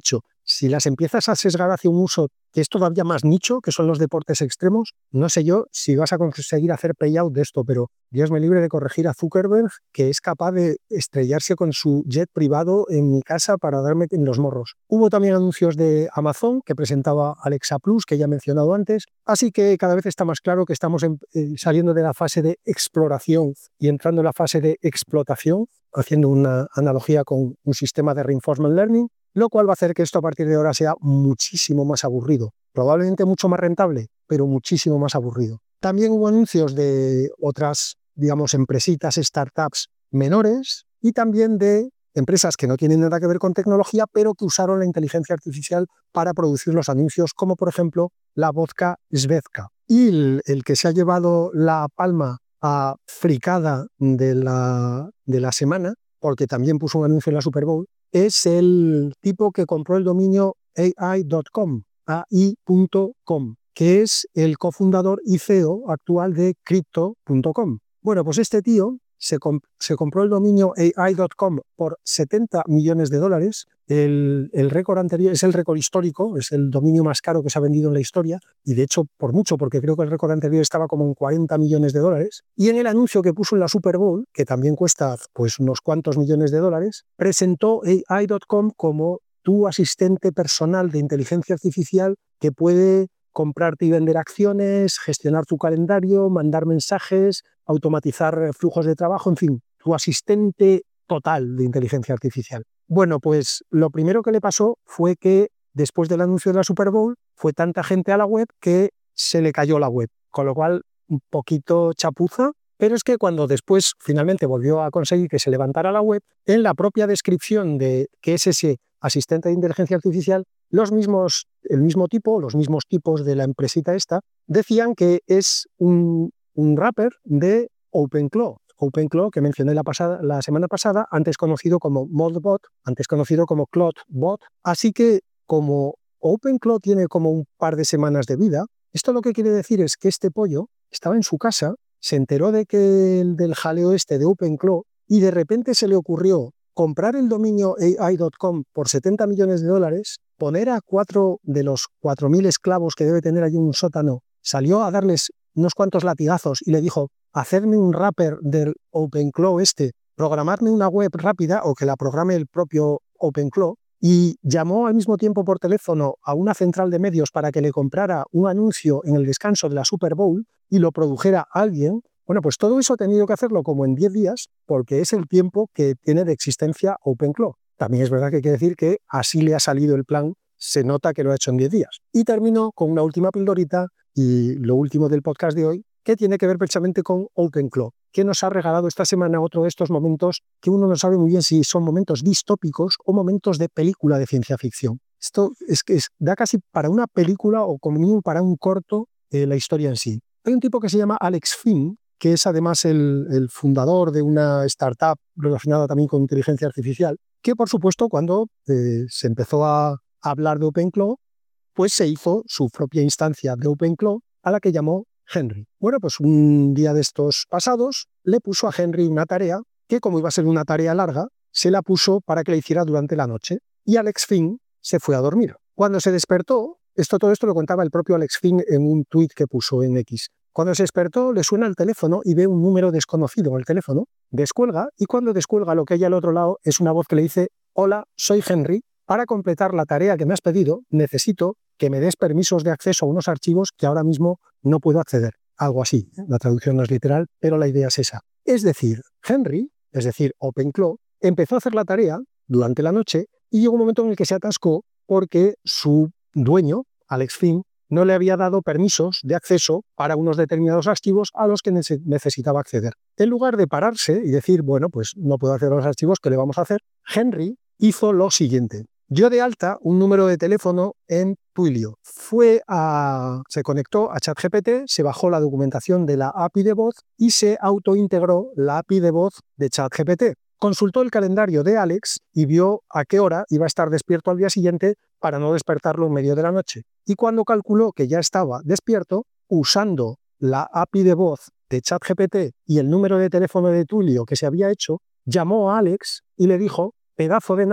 si las empiezas a sesgar hacia un uso que es todavía más nicho, que son los deportes extremos, no sé yo si vas a conseguir hacer payout de esto, pero Dios me libre de corregir a Zuckerberg, que es capaz de estrellarse con su jet privado en mi casa para darme en los morros. Hubo también anuncios de Amazon, que presentaba Alexa Plus, que ya he mencionado antes, así que cada vez está más claro que estamos en, eh, saliendo de la fase de exploración y entrando en la fase de explotación, haciendo una analogía con un sistema de reinforcement learning, lo cual va a hacer que esto a partir de ahora sea muchísimo más aburrido. Probablemente mucho más rentable, pero muchísimo más aburrido. También hubo anuncios de otras, digamos, empresitas, startups menores y también de empresas que no tienen nada que ver con tecnología, pero que usaron la inteligencia artificial para producir los anuncios, como por ejemplo la vodka Svedka. Y el, el que se ha llevado la palma a fricada de la, de la semana, porque también puso un anuncio en la Super Bowl, es el tipo que compró el dominio A I punto com, A I punto com, que es el cofundador y C E O actual de Crypto punto com. Bueno, pues este tío se, comp se compró el dominio A I punto com por setenta millones de dólares. El, el récord anterior es el récord histórico, es el dominio más caro que se ha vendido en la historia, y de hecho por mucho, porque creo que el récord anterior estaba como en cuarenta millones de dólares. Y en el anuncio que puso en la Super Bowl, que también cuesta pues unos cuantos millones de dólares, presentó A I punto com como tu asistente personal de inteligencia artificial que puede comprarte y vender acciones, gestionar tu calendario, mandar mensajes, automatizar flujos de trabajo, en fin, tu asistente total de inteligencia artificial. Bueno, pues lo primero que le pasó fue que después del anuncio de la Super Bowl fue tanta gente a la web que se le cayó la web, con lo cual un poquito chapuza, pero es que cuando después finalmente volvió a conseguir que se levantara la web, en la propia descripción de qué es ese asistente de inteligencia artificial, los mismos, el mismo tipo, los mismos tipos de la empresita esta, decían que es un, un wrapper de OpenClaw. OpenClaw, que mencioné la, pasada, la semana pasada, antes conocido como Moldbot, antes conocido como CloudBot. Así que como OpenClaw tiene como un par de semanas de vida, esto lo que quiere decir es que este pollo estaba en su casa, se enteró de que el del jaleo este de OpenClaw y de repente se le ocurrió comprar el dominio A I punto com por setenta millones de dólares, poner a cuatro de los cuatro mil esclavos que debe tener allí en un sótano, salió a darles unos cuantos latigazos y le dijo, hacerme un wrapper del OpenClaw este, programarme una web rápida o que la programe el propio OpenClaw, y llamó al mismo tiempo por teléfono a una central de medios para que le comprara un anuncio en el descanso de la Super Bowl y lo produjera alguien. Bueno, pues todo eso ha tenido que hacerlo como en diez días porque es el tiempo que tiene de existencia OpenClaw. También es verdad que hay que decir que así le ha salido el plan, se nota que lo ha hecho en diez días. Y termino con una última pildorita y lo último del podcast de hoy, que tiene que ver precisamente con OpenClaw, que nos ha regalado esta semana otro de estos momentos que uno no sabe muy bien si son momentos distópicos o momentos de película de ciencia ficción. Esto es que es, da casi para una película o como mínimo para un corto eh, la historia en sí. Hay un tipo que se llama Alex Finn, que es además el, el fundador de una startup relacionada también con inteligencia artificial, que por supuesto cuando eh, se empezó a hablar de OpenClaw, pues se hizo su propia instancia de OpenClaw a la que llamó Henry. Bueno, pues un día de estos pasados le puso a Henry una tarea que, como iba a ser una tarea larga, se la puso para que la hiciera durante la noche y Alex Finn se fue a dormir. Cuando se despertó, esto todo esto lo contaba el propio Alex Finn en un tuit que puso en X. Cuando se despertó, le suena el teléfono y ve un número desconocido en el teléfono, descuelga y cuando descuelga lo que hay al otro lado es una voz que le dice: hola, soy Henry, para completar la tarea que me has pedido necesito que me des permisos de acceso a unos archivos que ahora mismo no puedo acceder. Algo así, la traducción no es literal, pero la idea es esa. Es decir, Henry, es decir, OpenClaw, empezó a hacer la tarea durante la noche y llegó un momento en el que se atascó porque su dueño, Alex Finn, no le había dado permisos de acceso para unos determinados archivos a los que necesitaba acceder. En lugar de pararse y decir, bueno, pues no puedo acceder a los archivos, ¿qué le vamos a hacer? Henry hizo lo siguiente. Dio de alta un número de teléfono en Twilio. Fue a, se conectó a ChatGPT, se bajó la documentación de la A P I de voz y se autointegró la A P I de voz de ChatGPT. Consultó el calendario de Alex y vio a qué hora iba a estar despierto al día siguiente para no despertarlo en medio de la noche. Y cuando calculó que ya estaba despierto, usando la A P I de voz de ChatGPT y el número de teléfono de Twilio que se había hecho, llamó a Alex y le dijo: pedazo de nabo,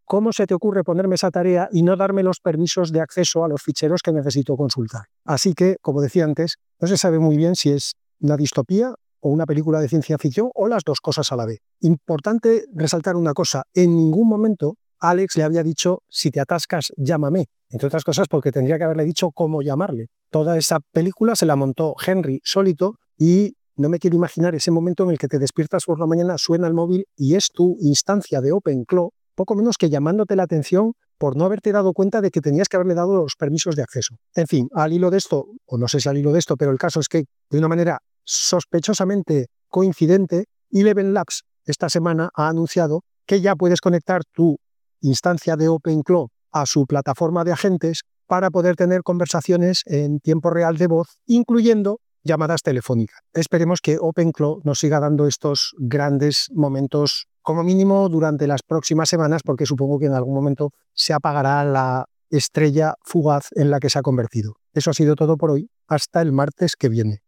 ¿cómo se te ocurre ponerme esa tarea y no darme los permisos de acceso a los ficheros que necesito consultar? Así que, como decía antes, no se sabe muy bien si es una distopía o una película de ciencia ficción o las dos cosas a la vez. Importante resaltar una cosa, en ningún momento Alex le había dicho, si te atascas, llámame. Entre otras cosas porque tendría que haberle dicho cómo llamarle. Toda esa película se la montó Henry solito y no me quiero imaginar ese momento en el que te despiertas por la mañana, suena el móvil y es tu instancia de OpenClaw, poco menos que llamándote la atención por no haberte dado cuenta de que tenías que haberle dado los permisos de acceso. En fin, al hilo de esto, o no sé si al hilo de esto, pero el caso es que de una manera sospechosamente coincidente, Eleven Labs esta semana ha anunciado que ya puedes conectar tu instancia de OpenClaw a su plataforma de agentes para poder tener conversaciones en tiempo real de voz, incluyendo llamadas telefónicas. Esperemos que OpenClaw nos siga dando estos grandes momentos, como mínimo durante las próximas semanas, porque supongo que en algún momento se apagará la estrella fugaz en la que se ha convertido. Eso ha sido todo por hoy. Hasta el martes que viene.